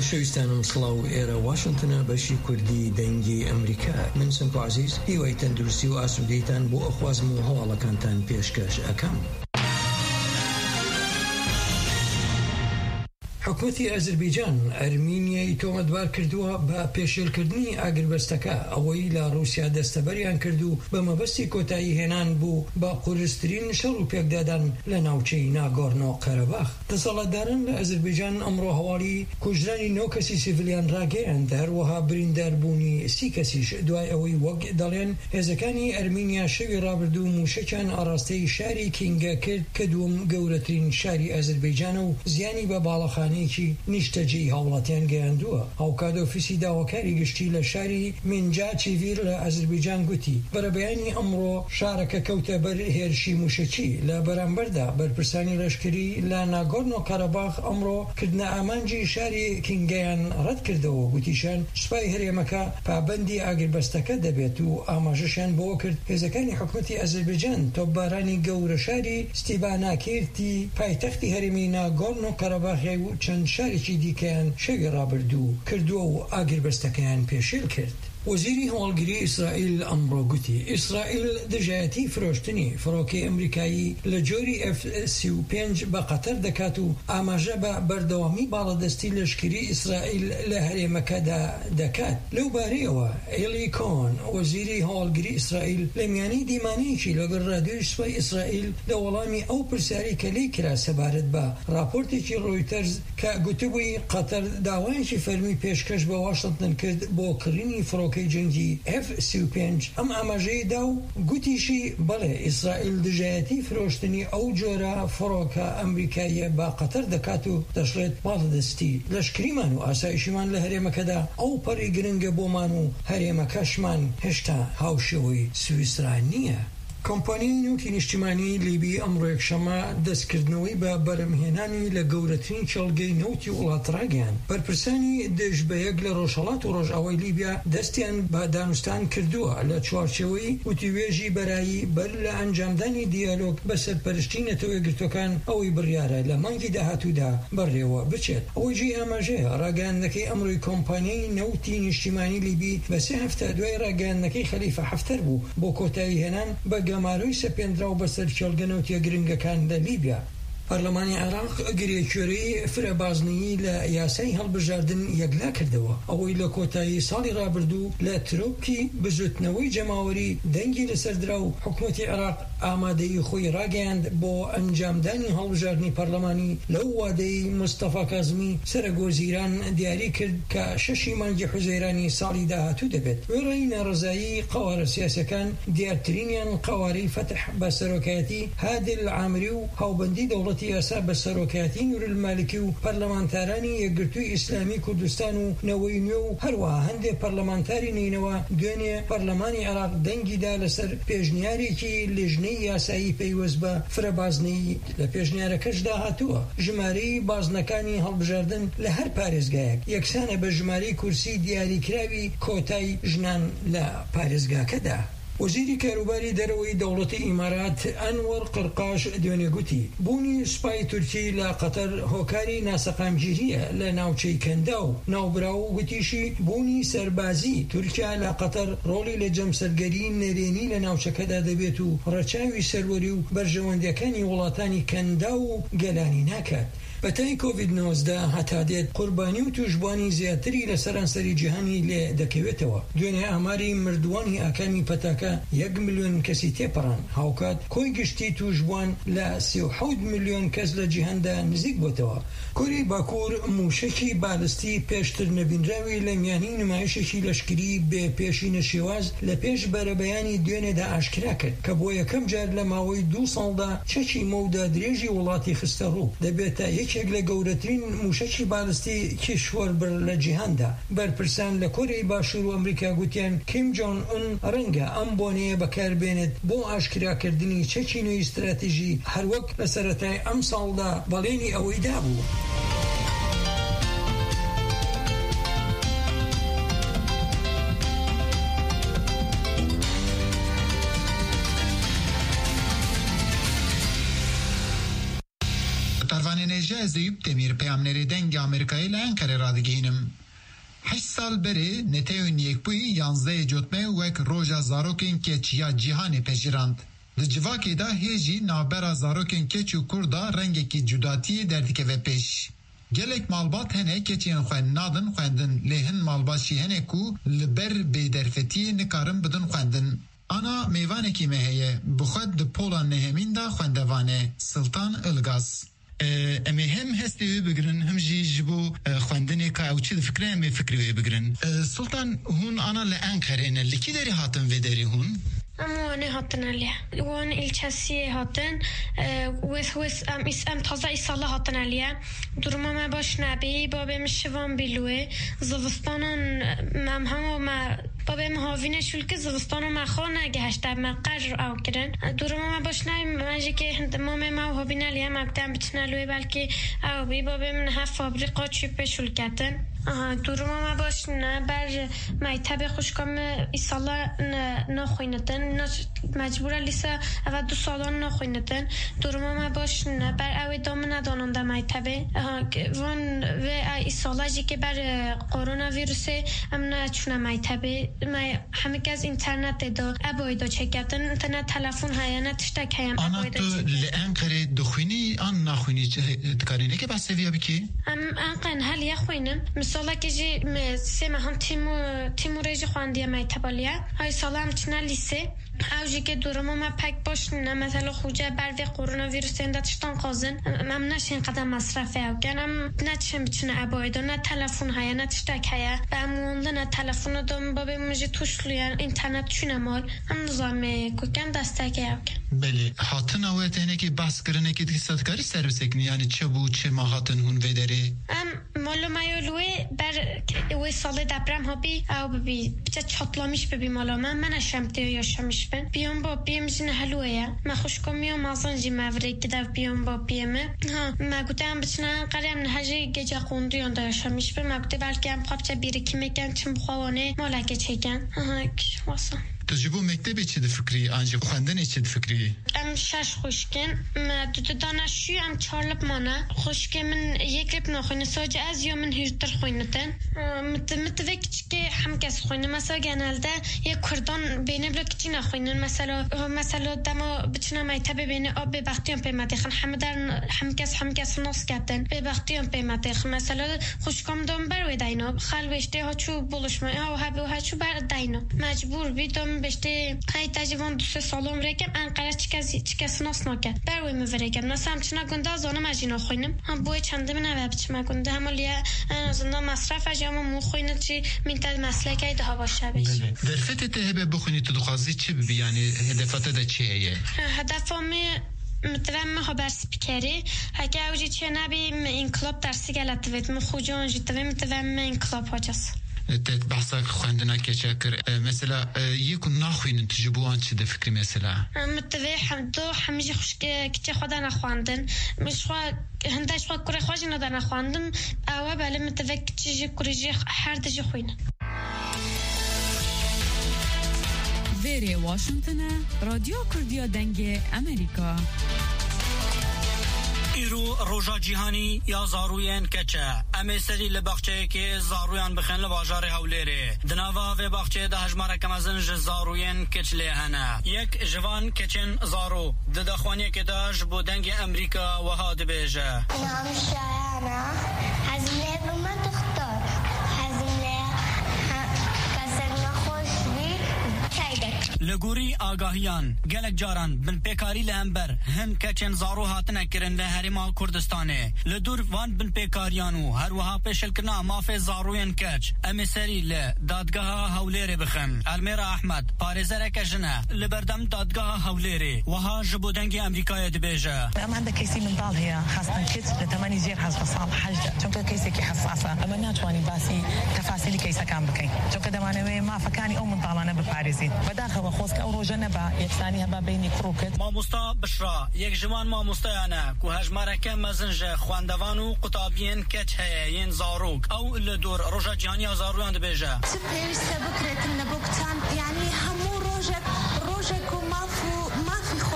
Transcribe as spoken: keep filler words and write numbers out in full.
خۆشەویستانم سڵاو ئێرە واشنگتنە بەشی کوردی دەنگی ئەمریکا. من سنکو عزیز هیوای تەندروستی و ئاسوودەیتان بۆ ئەخوازم و هەواڵەکانتان پێشکەش ئەکەم. حکومەتی ئەزەربایجان ئەرمینیای تۆمەتبار کردووە بە پێشێلکردنی ئاگربەستەکە ئەوەی لە رووسیا دەستەبەریان کرد و بە مەبەستی کۆتایی هێنان بوو بە قورسترین شەڕ و پێکدادان لە ناوچەی ناگۆرنۆ قەرەباخ. دەسەڵاتداران لە ئەزەربایجان ئەمڕۆ هەواڵی کوژرانی نۆ کەسی سیڤیلیان ڕاگەیاند، هەروەها برینداربوونی سی کەسیش دوای ئەوەی وەک دەڵێن هێزەکانی ئەرمینیا شەوی ڕابردوو موشەکیان ئاڕاستەی شاری کینگە کرد کە دووەم گەورەترین شاری ئەزەربایجانە و زیانی بە باڵەخانەی نیشتەجی هاوڵاتیان گەیاندووە. هاوکات ئۆفیسی داواکاری گشتی لە شاری منجا چیڤیر لە ئەزەربایجان گوتی بەرەبەیانی ئەمڕۆ شارەکە کەوتە بەر هێرشی موشەکی. لە بەرامبەردا بەرپرسانی لەشکری لە ناگۆرنۆ قەرەباخ ئەمڕۆ کردنە ئامانجی شاری کینگەیان ڕەت کردەوە. گوتیشان سوپای هەرێمەکە پابەندی ئاگربەستەکە دەبێت و ئاماژەشیان بۆ کرد هێزەکانی حکومەتی ئەزەربایجان تۆپبارانی گەورە شاری ستیڤاناکێرتی پایتەختی هەرێمی ناگۆرنۆ قەرەباخی و چەند شارێکی دیکەیان شەوی ڕابردوو کردووە و ئاگربەستەکەیان پێشێل کرد. وەزیری هەواڵگری ئیسرائیل ئەمڕۆ گوتی ئیسرائیل دژایەتی فرۆشتنی فڕۆکەی ئەمریکایی لە جۆری ئەف سی و پێنج بە قەتەر دەکات و ئاماژە بە بەردەوامی باڵەدەستی لەشکری ئیسرائیل لە هەرێمەکەدا دەکات. لەو بارەیەوە ئێلی کۆن وەزیری هەواڵگری ئیسرائیل لە میانەی دیمانەیەکی لەگەڵ ڕادیۆی سوپای ئیسرائیل لە وەڵامی ئەو پرسیاری کە لێی کرا سەبارەت بە راپۆرتێکی ڕۆیتەرز کە گوتبووی قەتەر داوایەکی فەرمی پێشکەش بە واشنگتن کرد بۆ کڕینی فڕۆکەی جنگی ئەف سی و پێنج ئەم ئاماژەیەدا و گوتیشی بەڵێ ئیسرائیل دژایەتی فرۆشتنی ئەو جۆرە فڕۆکە ئەمریکاییە با قەتەر دەکات و دەشڵێت باڵەدەستی لەشکریمان و ئاسایشیمان لە هەرێمەکەدا ئەو پەڕی گرنگە بۆمان و هەرێمەکەشمان هێشتا هاوشێوەی سویسران نییە. کۆمپانیای نوتی نیشتیمانی لیبی ئەمڕۆ یەکشەمە دەستکردنەوەی بە بەرەمهێنانی لە گەورەترین چەڵگەی نەوتی وڵات ڕاگەیان. بەرپرسانی دژبەیەک لە ڕۆژهەڵات و ڕۆژئاوای لیبیا دەستیان بە دانوستان کردووە لە چوارچێوەی وتیوێژی بەرایی بەر لە ئەنجامدانی دیالۆگ بە سەرپەرشتی نەتەوە یەکگرتوەکان ئەوەی بڕیارە لە مانگی داهاتوودا بەڕێوە بچێت. ئەوەی جێ ئاماژەیە ڕاگەیاندنەکەی ئەمڕۆی کۆمپانیای نەوتی نیشتیمانی لیبی بە سێ هەفتە دوای ڕاگەیاندنەکەی خەلیفە حەفتەر بوو بۆ کۆتایی هێنان بە گەماروی سەپێنراو بەسەر چێڵگەنەوتیە گرنگەکان لە لیبیا. پەرلەمانی عێراق گرێکوێرەی فرەبازنیی لە یاسای هەڵبژاردن یەکلا کردەوە. ئەوەی لە کۆتایی ساڵی ڕابردوو لە ترۆپکی بزوتنەوەی جەماوەری دەنگی لەسەردرا و حکومەتی عێراق ئامادەی خۆی ڕاگەیاند بۆ ئەنجامدانی هەڵبژاردنی پەرلەمانی لەو وادەی مستەفا کازمی سەرۆکوەزیران دیاری کرد کە شەشی مانگی حوزەیرانی ساڵی داهاتوو دەبێت. وێڕەی ناڕزایی قەوارە سیاسەکان دیارترینیان قەوارەی فتح بە سەرۆکایەتی هادل عامری و هاوبەندی دەوڵەتی یاسا بە سەرۆکایەتی نورالمالکی و پەرلەمانتارانی یەکگرتووی ئیسلامی کوردستان و نەوەی نوێ و هەروەها هەندێک پەرلەمانتاری نینەوە دوێنێ پەرلەمانی عێراق دەنگیدا لەسەر پێشنیارێکی لێژنەی یاسایی پەیوەست بە فرەبازنەی. لە پێشنیارەکەشدا هاتووە ژمارەی بازنەکانی هەڵبژاردن لە هەر پارێزگایەک یەکسانە بە ژمارەی کورسی دیاریکراوی کۆتای ژنان لە پارێزگاکەدا. وەزیری کاروباری دەرەوەی دەوڵەتی ئیمارات ئەنوەر قرقاش دوێنێ گوتی بوونی سوپای تورکی لە قەتەر هۆکاری ناسەقامگیریە لە ناوچەی کەندا و ناوبراو و گوتیشی بوونی سەربازی تورکیا لە قەتەر ڕۆڵی لە جەمسەرگەری نەرێنی لە ناوچەکەدا دەبێت و ڕەچاوی سەروەری و بەرژەوەندەکانی وڵاتانی کەندا و گەلانی ناکات. بەتای کۆڤید نۆزدە هەتا دێت قوربانی و توشبوانی زیاتری لە سەرانسەری جیهانی لێ دەکەوێتەوە. دوێنێ ئاماری مردوانی ئاکامی پەتاکە یەک ملیۆن کەسی تێپەڕان. هاوکات کۆی گشتی توشبوان لە سی و حەوت ملیۆن کەس لە جیهاندا نزیک بۆتەوە. کۆری باکوور موشەکی بالستی پێشتر نەبینراوی لە میانی نمایشێکی لەشکری بێ پێشینە شێواز لە پێش بەرەبەیانی دوێنێدا ئاشکرا کرد کە بۆ یەکەم جار لە ماوەی دوو ساڵدا چەکی مەودا درێژی وڵاتی خستە ڕوو. دەبێتە یەکێک لە گەورەترین موشەکی بالستی کیشوەر بر لە جیهاندا. بەرپرسان لە کۆرەی باشوور و ئەمریکا گوتیان کیم جۆن ئون ڕەنگە ئەم بۆنەیە بەکاربێنێت بۆ ئاشکراکردنی چەکی نوێی استراتیژی هەروەک لە سەرەتای ئەم ساڵدا بەڵێنی ئەوەی دابوو. پروانه نژاد زیوب تمیر پیامنری دنگ آمریکایی لانکره را دگینم. هشت سال بری نتیون یک بوی یانزده جوتمه وک روژا زاروکین کچیا جیهانی پشیراند. دجواکی دا هیجی نابرا زاروکین کچو کردا رنگی کی جداتی دردی و پیش. گلک مالبات هنه کچین خوان نادن خواندن لهن مالباشی هنه کو لبر بیدرفتی نکارم بدن خواندن. آنا میوانه کی مهیه بخود د پولان نهمین دا خواندوانه سلطان الگاز. امی هم هستی بگرن هم جی جبو خواندنی که او چی د فکره امی فکری بگرن. سلطان هون آنا لانکره نه لکی داری هاتن و داری هون؟ اما نه هاتن علیه وان الچسیه هاتن وث وث ام اس ام تازه ایساله هاتن علیه درما ما باش نبی بابم شوام بیلوه زوستانان مم هم ما بابم هاوینه شول که زوستانو ما خانه گهشت ما قرر او کردن درما ما باش نبی ماجی که هند مام ما هاوینه علیه مقدم بتنالوه بلکه او بی بابم نه فابریقا چیپ شول کردن درما ما باش نه بر مایتاب خوشکام ایساله نخویندن مجبور لیسا اول دو سالان نخویندن درما ما باش نه بر اوی دام ندانم در مایتابه وان و ایساله جی که بر کرونا ویروسه ام نه چونه مایتابه همه که از اینترنت دا ابای دا چکتن اینترنت تلفن های نه تشتک هایم آنا تو لانکره دخوینی آن نخوینی دکارینه که بس سویا بکی؟ ام انقن هل یخوینم مثلا که جی سه مهم تیمو تیمو ریجی خواندی مایتابالیا های ساله هم چنه لیسه اوجی که درما ما پک باش نه مثلا خوجه بر وی کرونا ویروس انداتشتان قازن مم نشین قدم مصرفه او کنم نه چم بچنه ابایدا نه تلفن های نه تشتک های و امونده نه تلفن دام بابه مجی توشلویان اینترنت چونه مال هم نظام کوکن دستک او کن بله هاتن اوه اینه که بحث کرنه که دیستکاری سرویس کنی یعنی چه بود چه ما هاتن هون ویداری ام مالو مایولوی بر اوه سال دبرم ها بی او ببی بچه چطلامیش ببی مالا من من اشمتی یا شمیش بن بیام با بیم جن هلوه ما خوش کمیو مازن جی مفری کده بیام با بیمه ها ما گفتم بچنان قریم نهجی گجا قندیان داشتم میش بر ما گفته بلکه هم خب چه بیری کی میگن چم خوانه مالکه چیکن ها کش واسه تجربه مکتبی چه فکری آنجا خواندن چه فکری ام شش خوشکن ما دو دانشجو ام چارلب مانه خوشکن من یک لب نخوینه ساج از یا من هیچتر خوینتن مت متوقع که هم کس خوینه مثلا گنالده یک کردان بین بلک چی نخوینن مثلا مثلا دما بچنا مایتابه بین آب به بختیام پیماده خن هم در هم کس هم کس ناس کردن به بختیام پیماده خن مثلا خوشکم دام بر و داینا خالوشته ها چو بولشما ها ها به ها چو بر داینا مجبور بیدم بشته های تجربه دو سه سالم رکم انقدر چیکسی چیکس ناس نکرد بروی می‌ورگم مثلا چنا گنده از آن ماجینا خوینم هم بوی چنده من نبود چما گنده همالیه از آن مصرف اجام مو خوینه چی می‌تاد مسلکه ده باشه بیش در فتت هبه بخونی تو دخوازی چی بی یعنی هدفات ده چیه هدفم متوهم خبر سپیکری اگه اوجی چه نبی انقلاب درسی گلت وید مخوجان جیتوی متوهم انقلاب هاجس تت بحثك خواندنا كشكر مثلا يكون ناخوين تجيبوان چه فكري مثلا متوي حمدو حمجي خوش كتي خدانا خواندن مش خوا هنداش خوا كوري خواجي ندانا خواندم او بله متوي كتي كوريجي هر دجي خوين ویری واشنگتن رادیو کردیا دنگ امریکا ایرو روژا جیهانی یا زاروین کچه امی سری لباخچه که زارویان بخین لواجار هولیره دناوا و باخچه ده هجماره کمازن ج زاروین کچله هنه یک جوان کچن زارو ددخوانی که داش بودنگ امریکا و ها دبیجه نام شایانه هزینه رو من دختار هزینه کسر نخوش بی چایدک لگوری آگاهیان گلک جاران بن پیکاری لهمبر هن کچن زارو هاتنه کرن له هریما کردستانه لدور وان بن پیکاریانو هر وها پیشل کنا مافی زاروین کچ امیسری ل دادگاه هولیر بخن المیرا احمد پارزره کجنه لبردم دادگاه هولیر وها جبودنگ امریکای دبیجه اما عندك كيسي من ضال هي خاصة كيس لتماني زير حسب صالح حاجة چونك كيسي كي حساسة اما ناتواني باسي تفاصيل كيسا كان بكين چونك دمانوي ما فكاني او من ضالانه بباريزين بداخل وخوصك او روجنه با يكساني هبا بيني كروكت ما مستا بشرا یک جوان ما مستیانه که هجمارک مزنج خواندوان و قطابین کچ هین زاروک او لدور روژا جهانی زارویان دبیجه سپیش سبکرت نبوکتان یعنی همو روژک روژک و مافو ماف